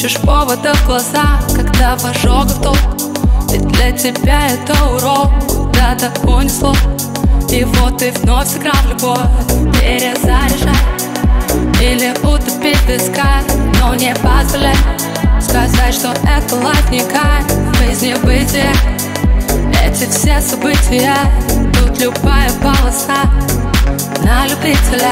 Ищешь повода в глаза, когда в ожогах толк. Ведь для тебя это урок, куда-то унесло. И вот ты вновь сыграл в любовь, перезаряжай. Или утопить в песках, но не позволяй сказать, что это лайф не кайф, жизнь бытие. Эти все события, тут любая полоса на любителя.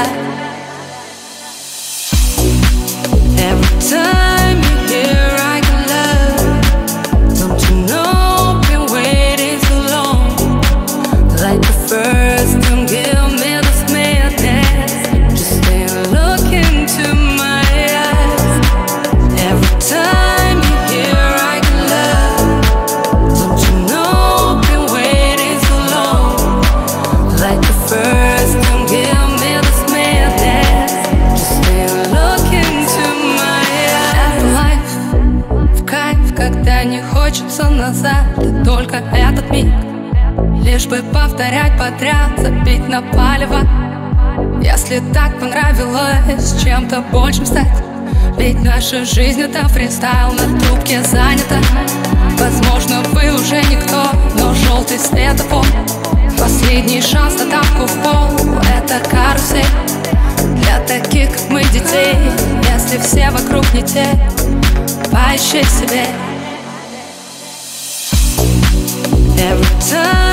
Every time you hear I can love, don't you know I've been waiting so long. Like the first, don't give me this madness, just stay and look into my eyes. Every time you hear I can love, don't you know I've been waiting so long. Like the first, don't give me this madness, just stay and look into my eyes. Это лайф, в кайф, когда не хочется назад, и только этот миг, лишь бы повторять подряд, забить на палево. Если так понравилось чем-то большим стать, ведь наша жизнь это фристайл, на трубке занята. Возможно, вы уже никто, но желтый светофор, последний шанс на тапку в пол. Это карусель для таких, как мы, детей. Если все вокруг не те, поищи себе. Every time